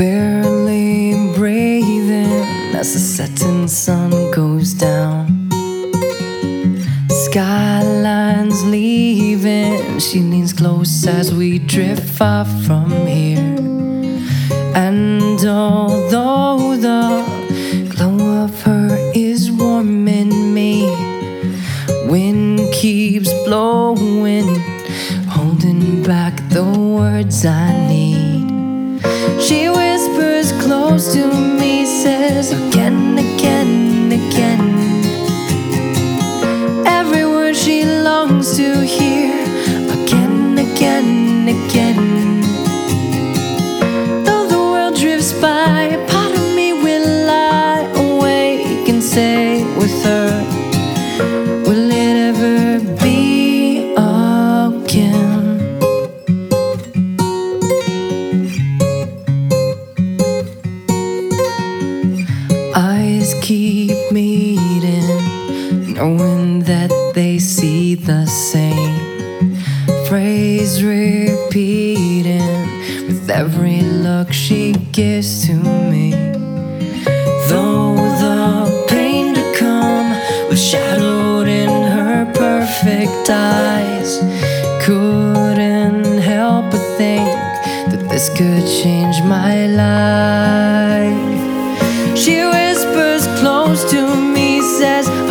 barely breathing as the setting sun goes down. Skyline's leaving, she leans close as we drift far from here. And although the glow of her is warming me, wind keeps blowing, holding back the words I need. She whispers close to me, says again, again, again, every word she longs to hear, again, again, again. Though the world drifts by, a part of me will lie awake and stay with her. Will it ever be again? Eyes keep meeting, knowing that they see the same. Phrase repeating with every look she gives to me. Though the pain to come was shadowed in her perfect eyes, couldn't help but think that this could change my life. She whispers close to me, says